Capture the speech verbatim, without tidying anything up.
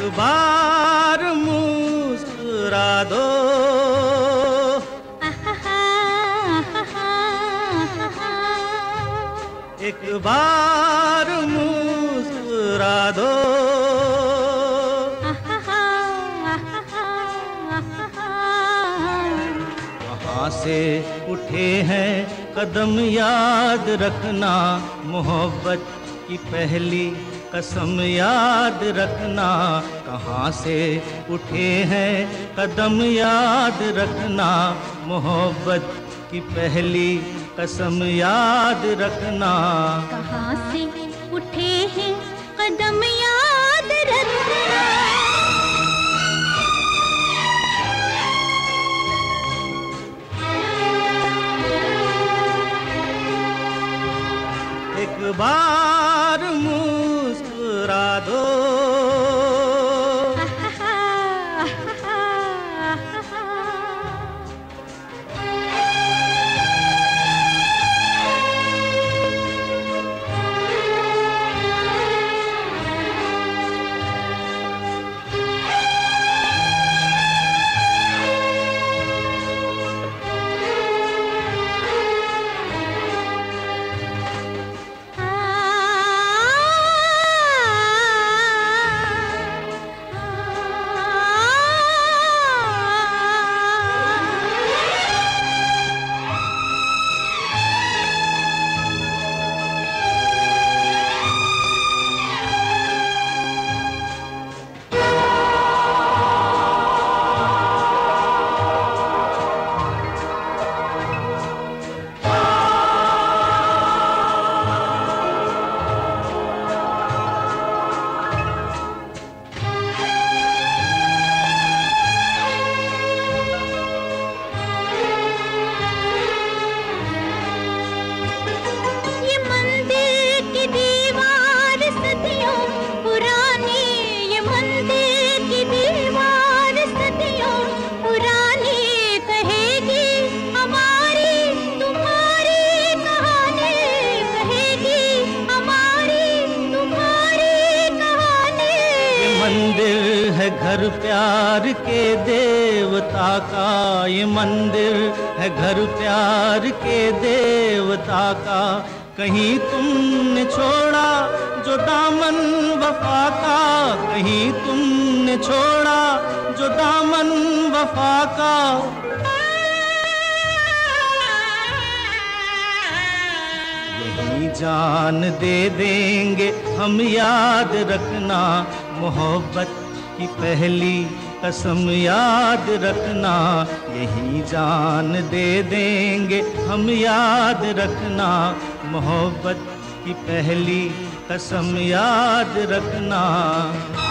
बार मुस्कुरा दो, एक बार मुस्कुरा दो। कहाँ से उठे हैं कदम याद रखना, मोहब्बत की पहली कसम याद रखना। कहाँ से उठे हैं कदम याद रखना, मोहब्बत की पहली कसम याद रखना। कहाँ से उठे हैं कदम याद रखना। एक बार मुस्कुरा दो, मंदिर है घर प्यार के देवता का, ये मंदिर है घर प्यार के देवता का। कहीं तुमने छोड़ा जो दामन वफा का, कहीं तुमने छोड़ा जो दामन वफा का। यही जान दे देंगे हम याद रखना, मोहब्बत की पहली कसम याद रखना। यही जान दे देंगे हम याद रखना, मोहब्बत की पहली कसम याद रखना।